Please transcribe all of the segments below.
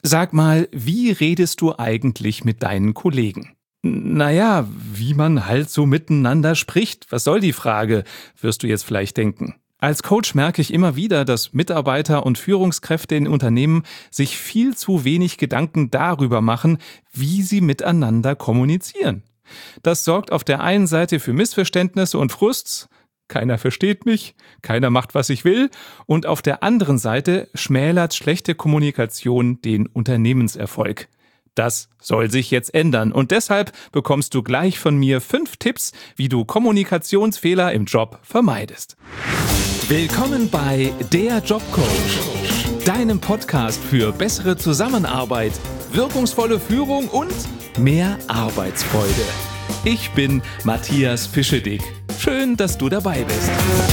Sag mal, wie redest du eigentlich mit deinen Kollegen? Naja, wie man halt so miteinander spricht. Was soll die Frage, wirst du jetzt vielleicht denken. Als Coach merke ich immer wieder, dass Mitarbeiter und Führungskräfte in Unternehmen sich viel zu wenig Gedanken darüber machen, wie sie miteinander kommunizieren. Das sorgt auf der einen Seite für Missverständnisse und Frust. Keiner versteht mich, keiner macht, was ich will. Und auf der anderen Seite schmälert schlechte Kommunikation den Unternehmenserfolg. Das soll sich jetzt ändern und deshalb bekommst du gleich von mir 5 Tipps, wie du Kommunikationsfehler im Job vermeidest. Willkommen bei Der Jobcoach, deinem Podcast für bessere Zusammenarbeit, wirkungsvolle Führung und mehr Arbeitsfreude. Ich bin Matthias Fischedick. Schön, dass du dabei bist.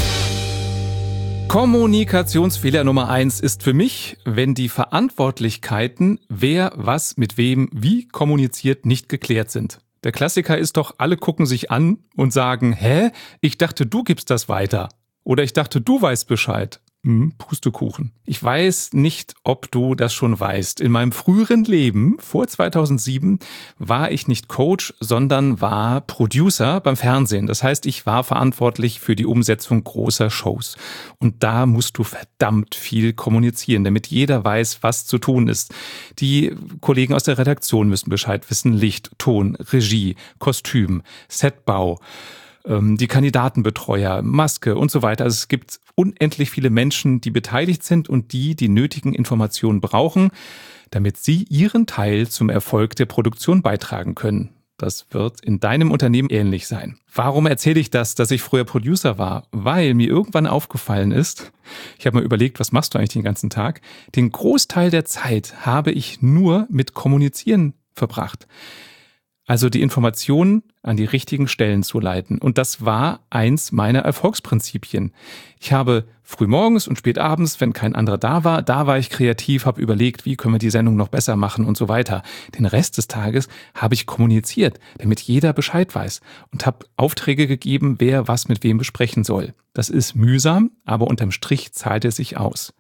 Kommunikationsfehler Nummer 1 ist für mich, wenn die Verantwortlichkeiten, wer was mit wem wie kommuniziert, nicht geklärt sind. Der Klassiker ist doch, alle gucken sich an und sagen, hä? Ich dachte, du gibst das weiter. Oder ich dachte, du weißt Bescheid. Pustekuchen. Ich weiß nicht, ob du das schon weißt. In meinem früheren Leben, vor 2007, war ich nicht Coach, sondern war Producer beim Fernsehen. Das heißt, ich war verantwortlich für die Umsetzung großer Shows. Und da musst du verdammt viel kommunizieren, damit jeder weiß, was zu tun ist. Die Kollegen aus der Redaktion müssen Bescheid wissen. Licht, Ton, Regie, Kostüm, Setbau, die Kandidatenbetreuer, Maske und so weiter. Also es gibt unendlich viele Menschen, die beteiligt sind und die nötigen Informationen brauchen, damit sie ihren Teil zum Erfolg der Produktion beitragen können. Das wird in deinem Unternehmen ähnlich sein. Warum erzähle ich das, dass ich früher Producer war? Weil mir irgendwann aufgefallen ist, ich habe mir überlegt, was machst du eigentlich den ganzen Tag? Den Großteil der Zeit habe ich nur mit Kommunizieren verbracht. Also die Informationen an die richtigen Stellen zu leiten. Und das war eins meiner Erfolgsprinzipien. Ich habe frühmorgens und spätabends, wenn kein anderer da war ich kreativ, habe überlegt, wie können wir die Sendung noch besser machen und so weiter. Den Rest des Tages habe ich kommuniziert, damit jeder Bescheid weiß und habe Aufträge gegeben, wer was mit wem besprechen soll. Das ist mühsam, aber unterm Strich zahlt es sich aus.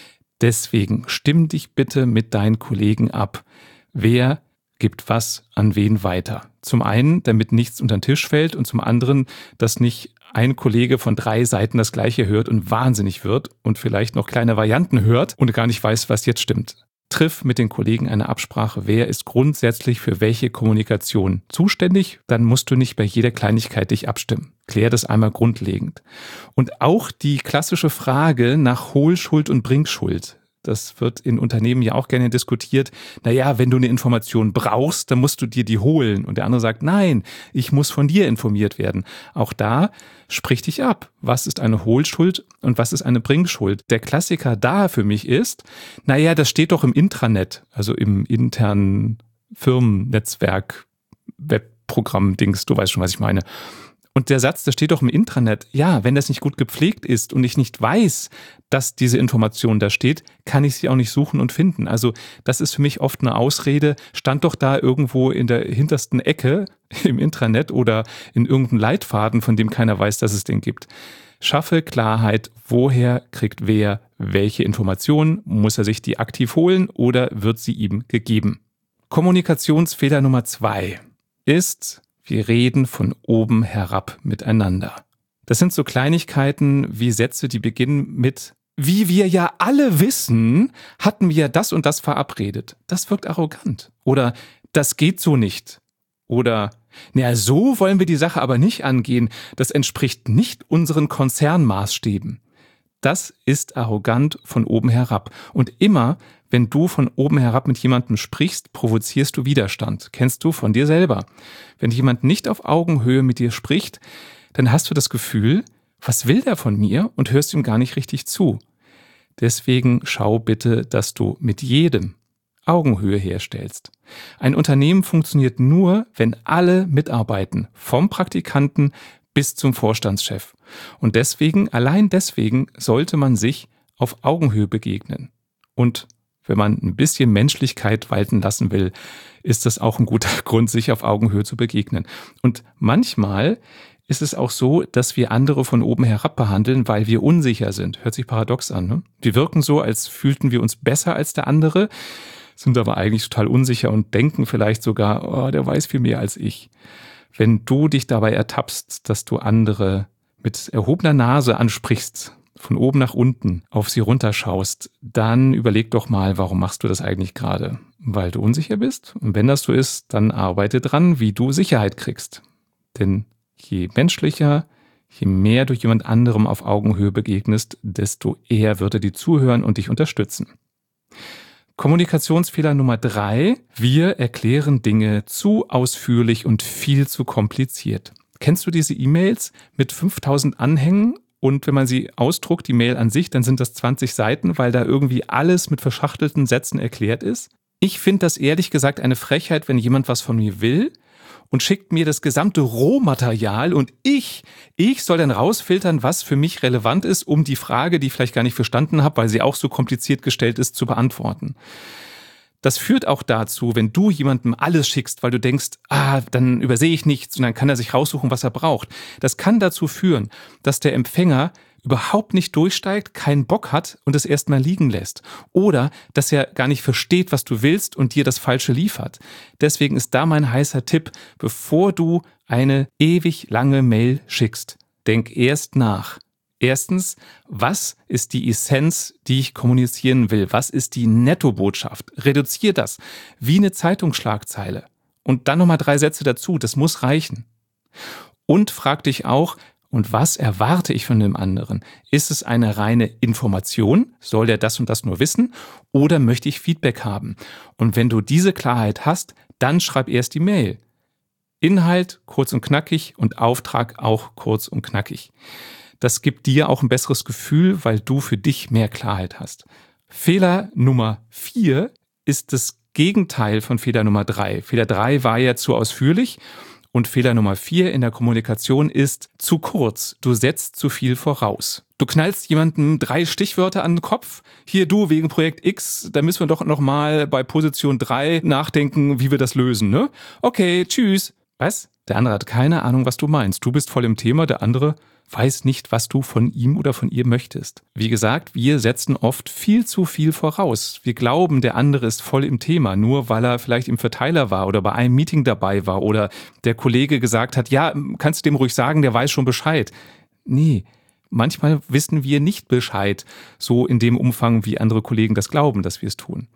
Deswegen stimm dich bitte mit deinen Kollegen ab. Wer gibt was an wen weiter. Zum einen, damit nichts unter den Tisch fällt und zum anderen, dass nicht ein Kollege von 3 Seiten das Gleiche hört und wahnsinnig wird und vielleicht noch kleine Varianten hört und gar nicht weiß, was jetzt stimmt. Triff mit den Kollegen eine Absprache, wer ist grundsätzlich für welche Kommunikation zuständig, dann musst du nicht bei jeder Kleinigkeit dich abstimmen. Klär das einmal grundlegend. Und auch die klassische Frage nach Hohlschuld und Bringschuld. Das wird in Unternehmen ja auch gerne diskutiert. Naja, wenn du eine Information brauchst, dann musst du dir die holen. Und der andere sagt, nein, ich muss von dir informiert werden. Auch da sprich dich ab. Was ist eine Hohlschuld und was ist eine Bringschuld? Der Klassiker da für mich ist, naja, das steht doch im Intranet, also im internen Firmennetzwerk, Webprogramm-Dings, du weißt schon, was ich meine. Und der Satz, das steht doch im Intranet, ja, wenn das nicht gut gepflegt ist und ich nicht weiß, dass diese Information da steht, kann ich sie auch nicht suchen und finden. Also das ist für mich oft eine Ausrede, stand doch da irgendwo in der hintersten Ecke im Intranet oder in irgendeinem Leitfaden, von dem keiner weiß, dass es den gibt. Schaffe Klarheit, woher kriegt wer welche Informationen, muss er sich die aktiv holen oder wird sie ihm gegeben. Kommunikationsfehler Nummer 2 ist: Wir reden von oben herab miteinander. Das sind so Kleinigkeiten wie Sätze, die beginnen mit: Wie wir ja alle wissen, hatten wir das und das verabredet. Das wirkt arrogant. Oder das geht so nicht. Oder naja, so wollen wir die Sache aber nicht angehen. Das entspricht nicht unseren Konzernmaßstäben. Das ist arrogant von oben herab. Und immer, wenn du von oben herab mit jemandem sprichst, provozierst du Widerstand. Kennst du von dir selber. Wenn jemand nicht auf Augenhöhe mit dir spricht, dann hast du das Gefühl, was will der von mir? Und hörst ihm gar nicht richtig zu. Deswegen schau bitte, dass du mit jedem Augenhöhe herstellst. Ein Unternehmen funktioniert nur, wenn alle mitarbeiten, vom Praktikanten bis zum Vorstandschef. Und allein deswegen sollte man sich auf Augenhöhe begegnen. Und wenn man ein bisschen Menschlichkeit walten lassen will, ist das auch ein guter Grund, sich auf Augenhöhe zu begegnen. Und manchmal ist es auch so, dass wir andere von oben herab behandeln, weil wir unsicher sind. Hört sich paradox an, ne? Wir wirken so, als fühlten wir uns besser als der andere. sind aber eigentlich total unsicher und denken vielleicht sogar, oh, der weiß viel mehr als ich. Wenn du dich dabei ertappst, dass du andere mit erhobener Nase ansprichst, von oben nach unten auf sie runterschaust, dann überleg doch mal, warum machst du das eigentlich gerade? Weil du unsicher bist? Und wenn das so ist, dann arbeite dran, wie du Sicherheit kriegst. Denn je menschlicher, je mehr du jemand anderem auf Augenhöhe begegnest, desto eher wird er dir zuhören und dich unterstützen. Kommunikationsfehler Nummer 3. Wir erklären Dinge zu ausführlich und viel zu kompliziert. Kennst du diese E-Mails mit 5000 Anhängen? Und wenn man sie ausdruckt, die Mail an sich, dann sind das 20 Seiten, weil da irgendwie alles mit verschachtelten Sätzen erklärt ist. Ich finde das ehrlich gesagt eine Frechheit, wenn jemand was von mir will und schickt mir das gesamte Rohmaterial und ich soll dann rausfiltern, was für mich relevant ist, um die Frage, die ich vielleicht gar nicht verstanden habe, weil sie auch so kompliziert gestellt ist, zu beantworten. Das führt auch dazu, wenn du jemandem alles schickst, weil du denkst, dann übersehe ich nichts und dann kann er sich raussuchen, was er braucht. Das kann dazu führen, dass der Empfänger überhaupt nicht durchsteigt, keinen Bock hat und es erstmal liegen lässt. Oder dass er gar nicht versteht, was du willst und dir das Falsche liefert. Deswegen ist da mein heißer Tipp, bevor du eine ewig lange Mail schickst, denk erst nach. Erstens, was ist die Essenz, die ich kommunizieren will? Was ist die Nettobotschaft? Reduzier das wie eine Zeitungsschlagzeile. Und dann nochmal 3 Sätze dazu, das muss reichen. Und frag dich auch, und was erwarte ich von dem anderen? Ist es eine reine Information? Soll der das und das nur wissen? Oder möchte ich Feedback haben? Und wenn du diese Klarheit hast, dann schreib erst die Mail. Inhalt kurz und knackig und Auftrag auch kurz und knackig. Das gibt dir auch ein besseres Gefühl, weil du für dich mehr Klarheit hast. Fehler Nummer 4 ist das Gegenteil von Fehler Nummer 3. Fehler 3 war ja zu ausführlich und Fehler Nummer 4 in der Kommunikation ist zu kurz. Du setzt zu viel voraus. Du knallst jemandem 3 Stichwörter an den Kopf. Hier du wegen Projekt X, da müssen wir doch nochmal bei Position 3 nachdenken, wie wir das lösen, ne? Okay, tschüss. Was? Der andere hat keine Ahnung, was du meinst. Du bist voll im Thema, der andere weiß nicht, was du von ihm oder von ihr möchtest. Wie gesagt, wir setzen oft viel zu viel voraus. Wir glauben, der andere ist voll im Thema, nur weil er vielleicht im Verteiler war oder bei einem Meeting dabei war oder der Kollege gesagt hat, ja, kannst du dem ruhig sagen, der weiß schon Bescheid. Nee, manchmal wissen wir nicht Bescheid, so in dem Umfang, wie andere Kollegen das glauben, dass wir es tun.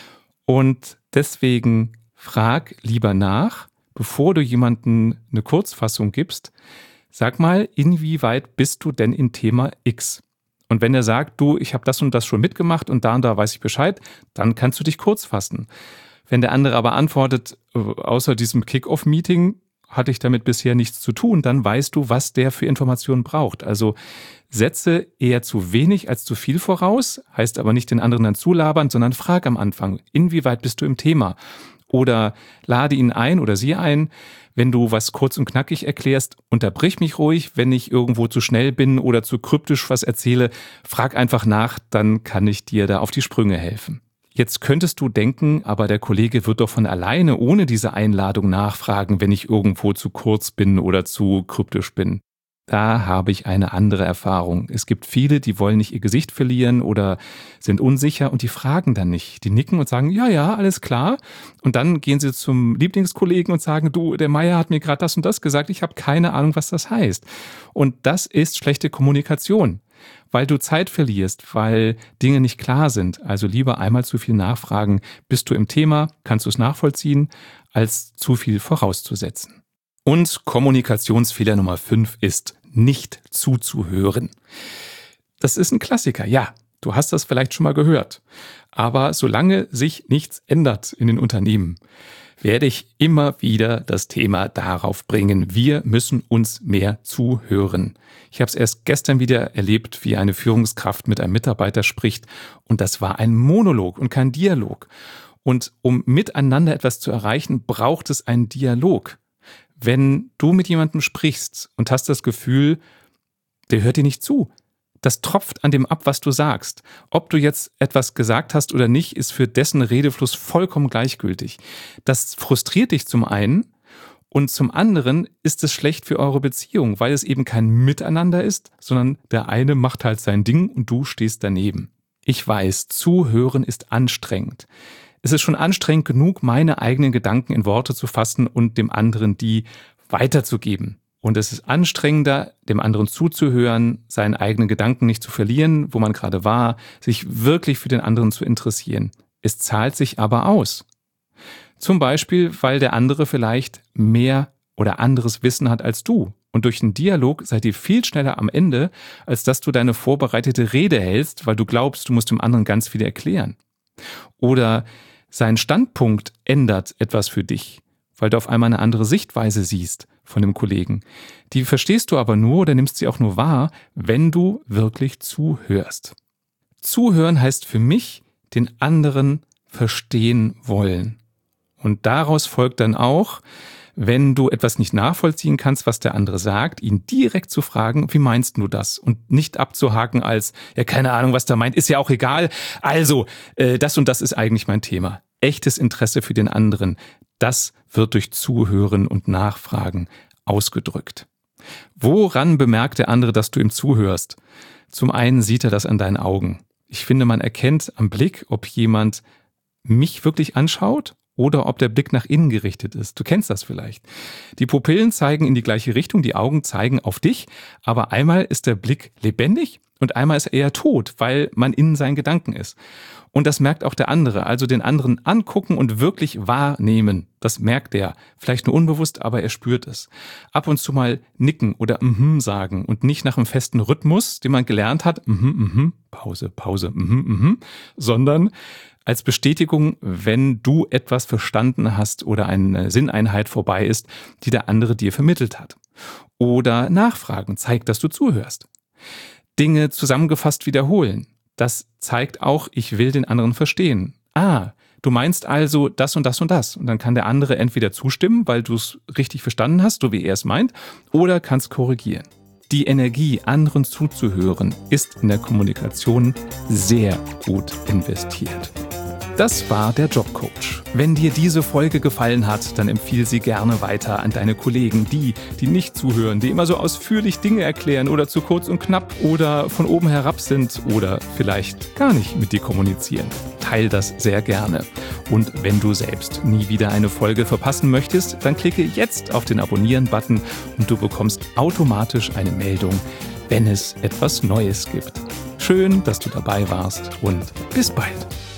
Und deswegen frag lieber nach, bevor du jemandem eine Kurzfassung gibst. Sag mal, inwieweit bist du denn in Thema X? Und wenn er sagt, du, ich habe das und das schon mitgemacht und da weiß ich Bescheid, dann kannst du dich kurz fassen. Wenn der andere aber antwortet, außer diesem Kick-Off-Meeting hatte ich damit bisher nichts zu tun, dann weißt du, was der für Informationen braucht. Also setze eher zu wenig als zu viel voraus, heißt aber nicht den anderen dann zulabern, sondern frag am Anfang, inwieweit bist du im Thema? Oder lade ihn ein oder sie ein, wenn du was kurz und knackig erklärst, unterbrich mich ruhig, wenn ich irgendwo zu schnell bin oder zu kryptisch was erzähle, frag einfach nach, dann kann ich dir da auf die Sprünge helfen. Jetzt könntest du denken, aber der Kollege wird doch von alleine ohne diese Einladung nachfragen, wenn ich irgendwo zu kurz bin oder zu kryptisch bin. Da habe ich eine andere Erfahrung. Es gibt viele, die wollen nicht ihr Gesicht verlieren oder sind unsicher und die fragen dann nicht. Die nicken und sagen, ja, alles klar. Und dann gehen sie zum Lieblingskollegen und sagen, du, der Meier hat mir gerade das und das gesagt, ich habe keine Ahnung, was das heißt. Und das ist schlechte Kommunikation, weil du Zeit verlierst, weil Dinge nicht klar sind. Also lieber einmal zu viel nachfragen, bist du im Thema, kannst du es nachvollziehen, als zu viel vorauszusetzen. Und Kommunikationsfehler Nummer 5 ist, nicht zuzuhören. Das ist ein Klassiker, ja, du hast das vielleicht schon mal gehört. Aber solange sich nichts ändert in den Unternehmen, werde ich immer wieder das Thema darauf bringen, wir müssen uns mehr zuhören. Ich habe es erst gestern wieder erlebt, wie eine Führungskraft mit einem Mitarbeiter spricht und das war ein Monolog und kein Dialog. Und um miteinander etwas zu erreichen, braucht es einen Dialog. Wenn du mit jemandem sprichst und hast das Gefühl, der hört dir nicht zu, das tropft an dem ab, was du sagst. Ob du jetzt etwas gesagt hast oder nicht, ist für dessen Redefluss vollkommen gleichgültig. Das frustriert dich zum einen und zum anderen ist es schlecht für eure Beziehung, weil es eben kein Miteinander ist, sondern der eine macht halt sein Ding und du stehst daneben. Ich weiß, zuhören ist anstrengend. Es ist schon anstrengend genug, meine eigenen Gedanken in Worte zu fassen und dem anderen die weiterzugeben. Und es ist anstrengender, dem anderen zuzuhören, seinen eigenen Gedanken nicht zu verlieren, wo man gerade war, sich wirklich für den anderen zu interessieren. Es zahlt sich aber aus. Zum Beispiel, weil der andere vielleicht mehr oder anderes Wissen hat als du. Und durch einen Dialog seid ihr viel schneller am Ende, als dass du deine vorbereitete Rede hältst, weil du glaubst, du musst dem anderen ganz viel erklären. Oder sein Standpunkt ändert etwas für dich, weil du auf einmal eine andere Sichtweise siehst von dem Kollegen. Die verstehst du aber nur oder nimmst sie auch nur wahr, wenn du wirklich zuhörst. Zuhören heißt für mich, den anderen verstehen wollen. Und daraus folgt dann auch, wenn du etwas nicht nachvollziehen kannst, was der andere sagt, ihn direkt zu fragen, wie meinst du das? Und nicht abzuhaken als, ja, keine Ahnung, was der meint, ist ja auch egal. Also, das und das ist eigentlich mein Thema. Echtes Interesse für den anderen, das wird durch Zuhören und Nachfragen ausgedrückt. Woran bemerkt der andere, dass du ihm zuhörst? Zum einen sieht er das an deinen Augen. Ich finde, man erkennt am Blick, ob jemand mich wirklich anschaut oder ob der Blick nach innen gerichtet ist. Du kennst das vielleicht. Die Pupillen zeigen in die gleiche Richtung, die Augen zeigen auf dich, aber einmal ist der Blick lebendig und einmal ist er eher tot, weil man in seinen Gedanken ist. Und das merkt auch der andere, also den anderen angucken und wirklich wahrnehmen. Das merkt er, vielleicht nur unbewusst, aber er spürt es. Ab und zu mal nicken oder sagen und nicht nach einem festen Rhythmus, den man gelernt hat, Pause, Pause, sondern als Bestätigung, wenn du etwas verstanden hast oder eine Sinneinheit vorbei ist, die der andere dir vermittelt hat. Oder nachfragen, zeigt, dass du zuhörst. Dinge zusammengefasst wiederholen. Das zeigt auch, ich will den anderen verstehen. Du meinst also das und das und das. Und dann kann der andere entweder zustimmen, weil du es richtig verstanden hast, so wie er es meint, oder kannst korrigieren. Die Energie, anderen zuzuhören, ist in der Kommunikation sehr gut investiert. Das war der Jobcoach. Wenn dir diese Folge gefallen hat, dann empfiehl sie gerne weiter an deine Kollegen, die nicht zuhören, die immer so ausführlich Dinge erklären oder zu kurz und knapp oder von oben herab sind oder vielleicht gar nicht mit dir kommunizieren. Teil das sehr gerne. Und wenn du selbst nie wieder eine Folge verpassen möchtest, dann klicke jetzt auf den Abonnieren-Button und du bekommst automatisch eine Meldung, wenn es etwas Neues gibt. Schön, dass du dabei warst und bis bald.